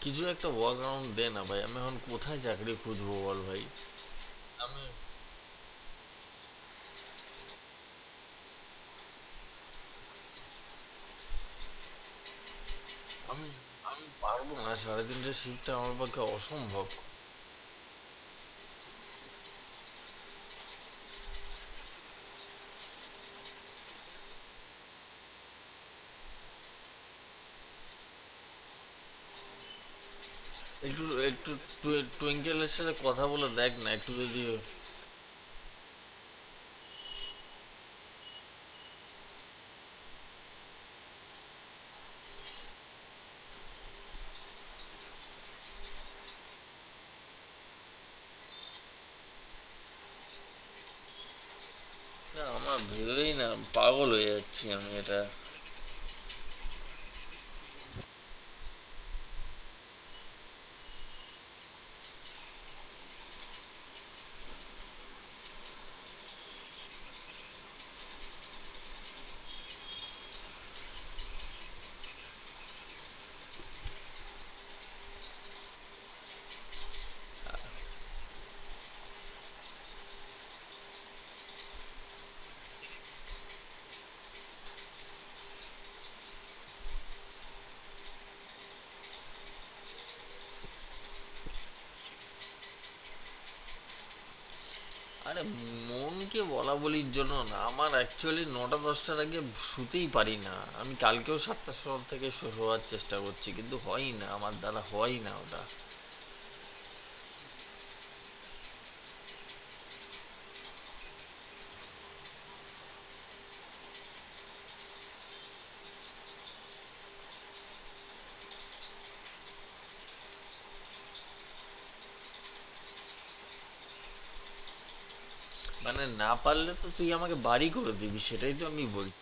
কিছু একটা ওয়ার্কআউট দে না ভাই, আমি এখন কোথায় চাকরি খুঁজবো বল ভাই। আমি আমি আমি পারবো না, সাড়ে তিনটে শিফটটা আমার পক্ষে অসম্ভব। একটু একটু টুইঙ্কেলের সাথে কথা বলে দেখ না একটু যদি। না, আমার ভেবেই না পাগল হয়ে যাচ্ছি আমি এটা। আরে, মনকে বলা বলির জন্য না, আমার অ্যাকচুয়ালি 9টা 10টার আগে শুতেই পারি না। আমি কালকেও 7টার সময় থেকে শোয়ার চেষ্টা করছি, কিন্তু হয়ই না, আমার দ্বারা হয়ই না ওটা। মানে না পারলে তো তুই আমাকে বাড়ি করে দিবি, সেটাই তো আমি বলছি।